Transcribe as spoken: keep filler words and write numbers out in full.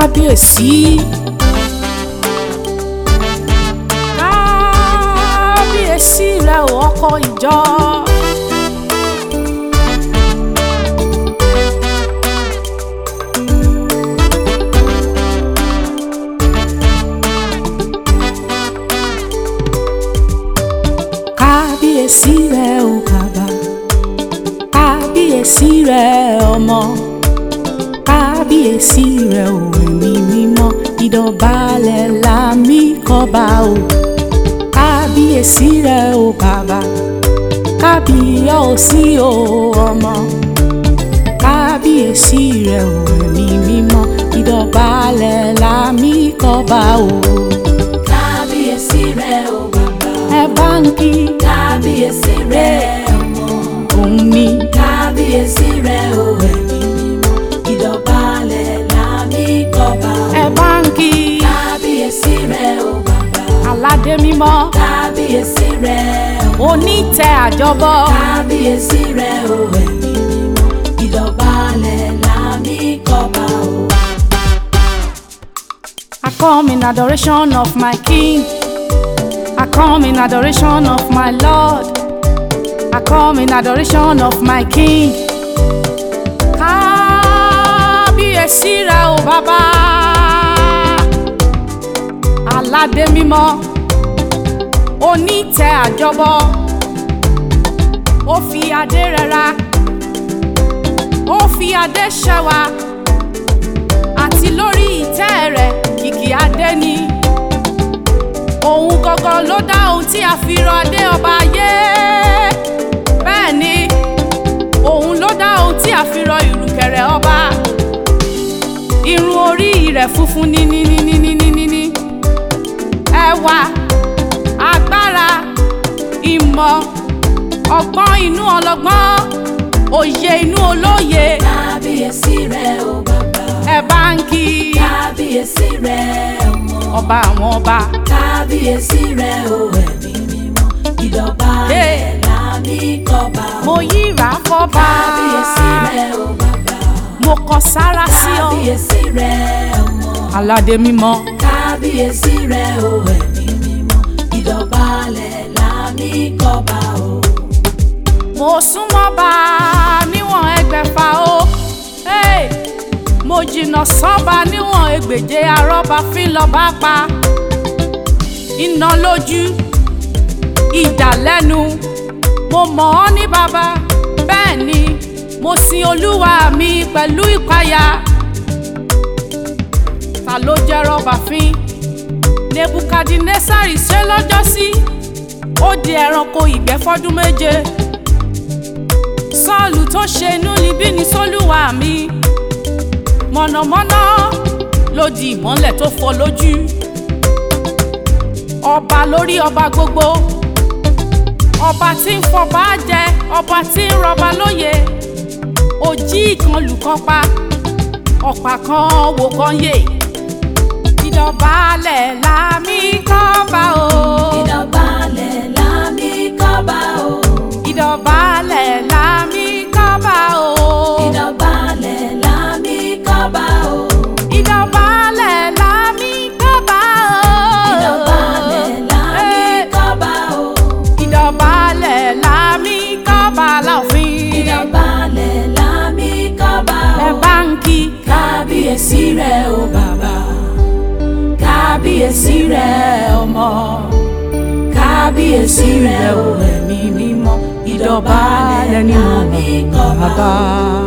kábíyèsí. Kábíyèsí rẹ ò ọkọ ìjọ. Kábíyèsí rẹ ò bàbá, kábíyèsí rẹ ọmọ, kábíyèsí rẹ ò ẹ̀mí mímọ́, ìdọ̀bálẹ̀ la mí kọ́ba o. Kábíyèsí rẹ ò bàbá, kábíyèsí o ọmọ, kábíyèsí rẹ ò ẹ̀mí mímọ́, ìdọ̀bálẹ̀ la mí kọ́ba o. Kábíyèsí rẹ ò bàbá, ẹ bá ń kí kábíyèsí rẹ ọmọ, òun ni. kábíyèsí rẹ ò ẹ̀mí mímọ́, ìdọ̀bálẹ̀ la mí kọ́ba o. ẹ bá ń kí Kábíyèsí rẹ ò bàbá, aládé mímọ́, kábíyèsí rẹ ọmọ, onítẹ̀ àjọbọ. kábíyèsí rẹ ò ẹ̀mí mímọ́, ìdọ̀bálẹ̀ la mí kọ́ba o. I come in adoration of my King. I come in adoration of my Lord. I come in adoration of my King. Kábíyèsí rẹ o bàbá, aládé mímọ́, onítẹ̀ àjọbọ. Ó fi adé rẹra, ó fi adé ṣẹwà, àti lórí ìtẹ́ rẹ̀ kìkì adé ni. Òun gangan ló dá ohun tí a fi rọ adé ọba ayé. Bẹ́ẹ̀ ni òun ló dá ohun tí a fi rọ ìrùkẹ̀rẹ̀ ọba. Irun orí rẹ̀ funfun ní ní ní ní ní ní ní ní. Ẹwà, agbára, ìmọ̀, ọgbọ́n inú ọlọ́gbọ́n, òye inú olóye. Kábíyèsí rẹ ò bàbá, Ẹ bá ń kí kábíyèsí rẹ ọmọ, ọba àwọn ọba. kábíyèsí rẹ ò ẹ̀mí mímọ́, ìdọ̀bálẹ̀ la mí kọ́ba o. Mo yíra fọ́ba, Kábíyèsí rẹ ò bàbá, mo kọ sára sí ọ. kábíyèsí rẹ ọmọ, Aládé mímọ́, kábíyèsí rẹ ò ẹ̀mí mímọ́, ìdọ̀bálẹ̀ la mí kọ́ba o. mo súnmọ́ bá a níwọ̀n ẹgbẹ̀fà o. Hey! Mo jìnnà sọ́ba níwọ̀n ẹgbèje arọ́ba fi lọ bá pa. Iná lójú, idà lẹ́nu, mo mọ̀ ọ́ ní bàbá. Bẹ́ẹ̀ ni mo sin olúwa mi pẹ̀lú ìpayà. Ta ló jẹ́ rọ́bà fín? Nebukadnesari ṣe lọ́jọ́sí, ó di ẹranko ìgbẹ́ fọ́dún méje. Sọ́ọ̀lù tó ṣe inúnibíni sólúwa mi, mọ̀nàmọ́ná ló di ìmọ́lẹ̀ tó fọ́ lójú. Ọba lórí ọba gbogbo, ọba tí ń fọba jẹ, ọba tí ń rọba lóyè. Òjì kan lù kan pa, ọ̀pá kan wò kan yè. Ìdọ̀bálẹ̀ la mí kọ́ba o. Ìdọ̀bálẹ̀ la mí kọ́ba o. Ìdọ̀bálẹ̀ la mí kọ́ba o. Ìdọ̀bálẹ̀ la mí kọ́ba o. Ìdọ̀bálẹ̀ la mí kọ́ba o. Ìdọ̀bálẹ̀ la mí kọ́ba o. Ìdọ̀bálẹ̀ la mí kọ́ba láòfin. Ìdọ̀bálẹ̀ la mí kọ́ba o. Ẹ bá ń kí kábíyèsí rẹ o bàbá, kábíyèsí rẹ ọmọ, kábíyèsí rẹ o ẹ̀mí mímọ́, ìdọ̀bálẹ̀ la mí kọ́ba o.